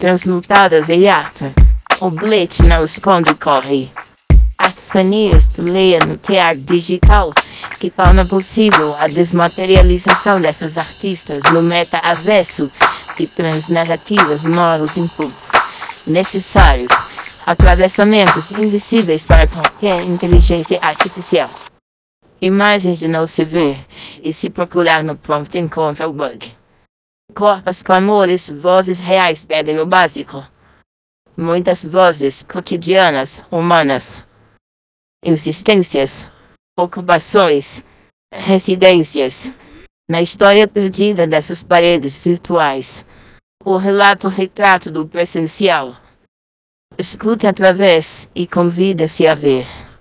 transmutadas em arte. O bilhete não esconde corre. Artesanias do leia no teatro digital, que torna possível a desmaterialização dessas artistas no meta-avesso, que traz narrativas novos inputs necessários, atravessamentos invisíveis para qualquer inteligência artificial. Imagens de não se ver, e se procurar no prompt encontra o bug. Corpos, clamores, vozes reais pedem o básico. Muitas vozes cotidianas, humanas. Existências, ocupações, residências. Na história perdida dessas paredes virtuais. O retrato do presencial. Escute através e convida-se a ver.